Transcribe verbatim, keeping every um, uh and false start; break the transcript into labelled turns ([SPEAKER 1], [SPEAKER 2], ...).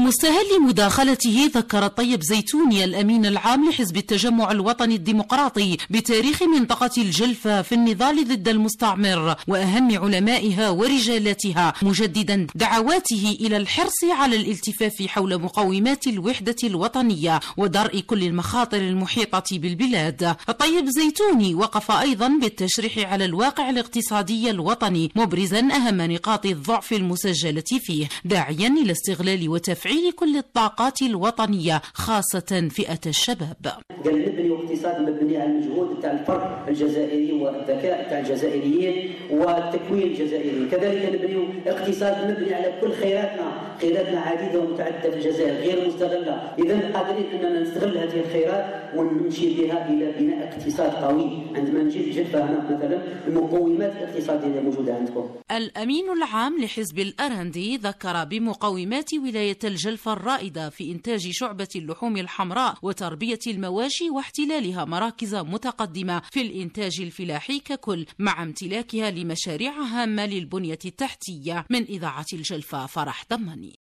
[SPEAKER 1] مستهل مداخلته ذكر الطيب زيتوني الأمين العام لحزب التجمع الوطني الديمقراطي بتاريخ منطقة الجلفة في النضال ضد المستعمر وأهم علمائها ورجالاتها، مجددا دعواته إلى الحرص على الالتفاف حول مقومات الوحدة الوطنية ودرء كل المخاطر المحيطة بالبلاد. الطيب زيتوني وقف أيضا بالتشريح على الواقع الاقتصادي الوطني، مبرزا أهم نقاط الضعف المسجلة فيه، داعيا إلى استغلال وتفعيل كل الطاقات الوطنية خاصة فئة الشباب.
[SPEAKER 2] قال نبني اقتصاد مبني على المجهود تاع الفرد الجزائري والذكاء تاع الجزائريين والتكوين الجزائري، كذلك نبني اقتصاد مبني على كل خيراتنا، خيراتنا عديدة ومتعددة في الجزائر غير مستغلة، إذا قادرين أننا نستغل هذه الخيرات ونمشي بها إلى بناء اقتصاد قوي. عندما نجي الجلفة هنا مثلا المقومات الاقتصادية موجودة عندكم.
[SPEAKER 1] الأمين العام لحزب الأرندي ذكر بمقومات ولاية الجلفة الرائدة في إنتاج شعبة اللحوم الحمراء وتربية المواشي واحتلالها مراكز متقدمة في الإنتاج الفلاحي ككل، مع امتلاكها لمشاريع هامة للبنية التحتية. من إذاعة الجلفة فرح ضمني.